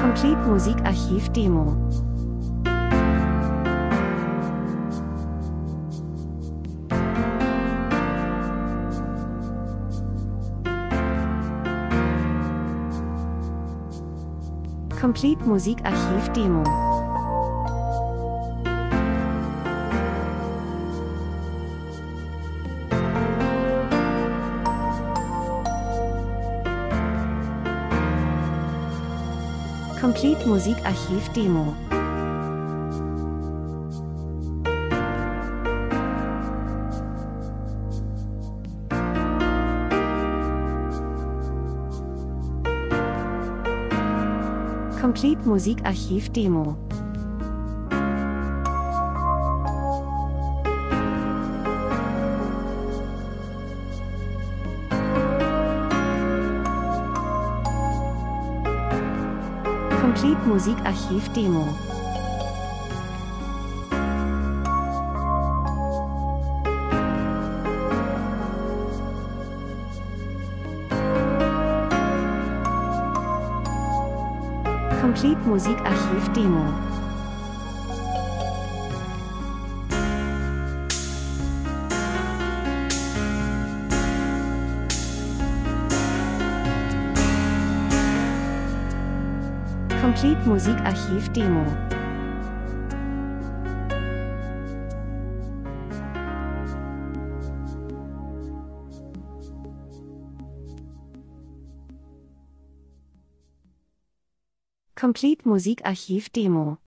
Complete Musikarchiv Demo. Complete Musikarchiv Demo. Complete Musikarchiv Demo. Complete Musikarchiv Demo. Complete Musikarchiv Demo. Complete Musikarchiv Demo. Complete Musikarchiv Demo. Complete Musikarchiv Demo.